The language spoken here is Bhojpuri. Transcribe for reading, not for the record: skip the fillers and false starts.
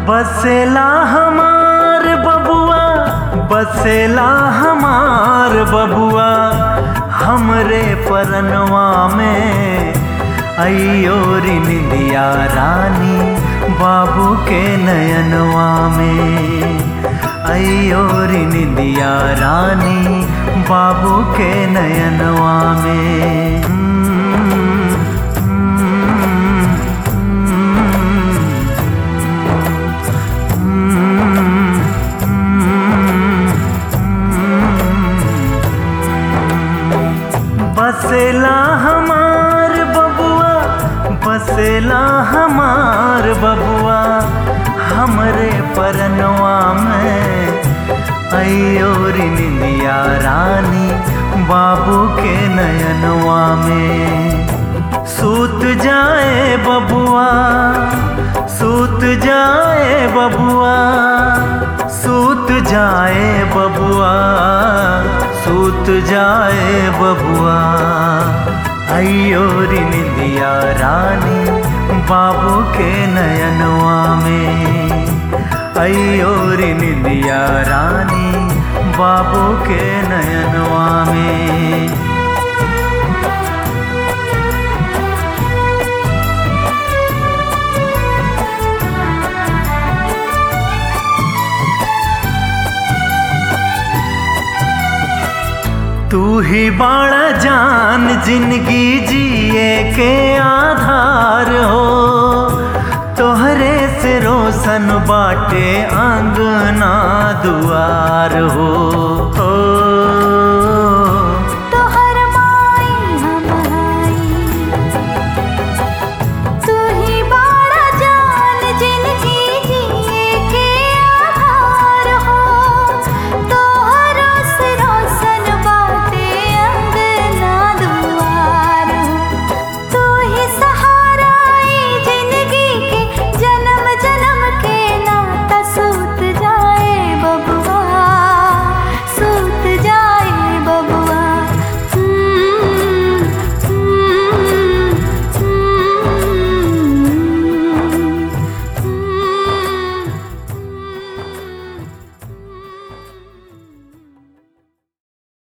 बसेला हमार बबुआ, बसेला हमार बबुआ हमरे परनवा में। अयो रे निंदिया रानी बाबू के नयनवा में। अयो रे निंदिया रानी बाबू के नयनवा में। बसेला हमार बबुआ, बसेला हमार बबुआ हमरे परनवा में। अयो रे निंदिया रानी बाबू के नयनवा में। सूत जाए बबुआ, सूत जाए बबुआ, सूत जाए बबुआ, सूत जाए बबुआ। अयो रे निंदिया रानी बाबू के नयनवा में। अयो रे निंदिया रानी बाबू के नयनवा में। तू ही बाड़ा जान जिंदगी जिए के आधार हो। तोहरे से रोशन बाटे आंगना दुआर हो।